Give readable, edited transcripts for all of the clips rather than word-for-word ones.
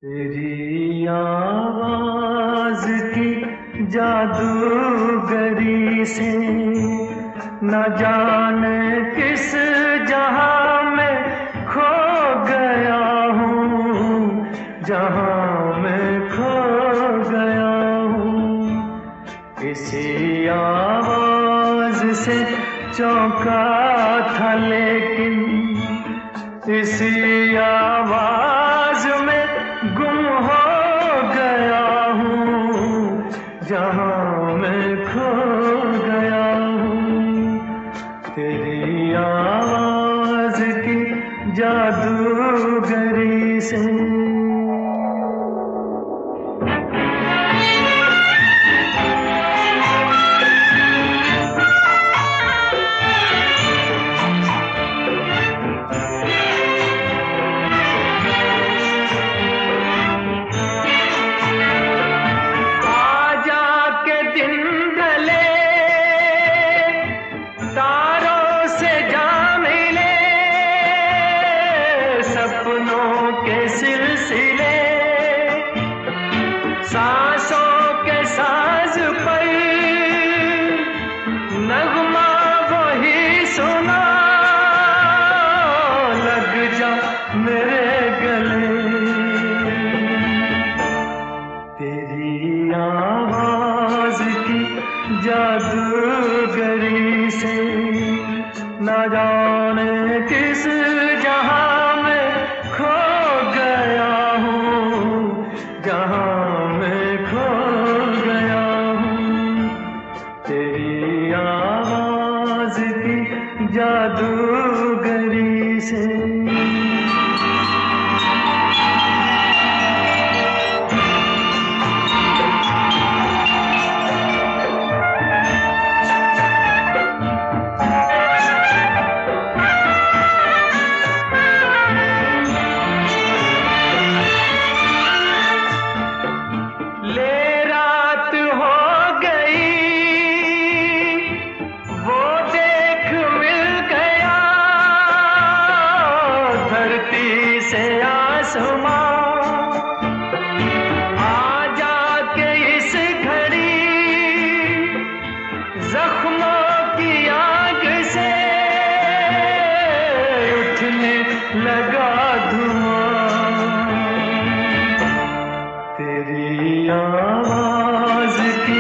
तेरी आवाज की जादूगरी से न जाने किस जहां में खो गया हूँ, जहां में खो गया हूँ। इसी आवाज से चौंका था लेकिन इसी आवाज में गुम हो गया हूँ, जहां मैं खो गया हूँ। तेरी आवाज की जादूगरी से। सपनों के सिलसिले सांसों के साज पर नगमा वही सुना, लग जा मेरे गले। तेरी आवाज की जादूगरी से न जाने किस जहां में खो गया हूँ, जहां मैं खो गया हूँ। तेरी आवाज की जादूगरी से। से आसमां आ जाके इस घड़ी जख्मों की आग से उठने लगा धुआं। तेरी आवाज की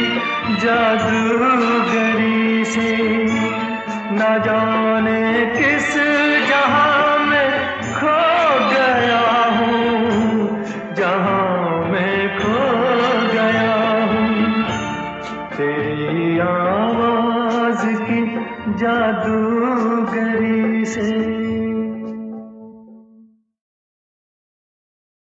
जादूगरी से न जाने किस जहां में खो गया हूँ, जहां मैं खो गया हूँ। तेरी आवाज की जादूगरी से।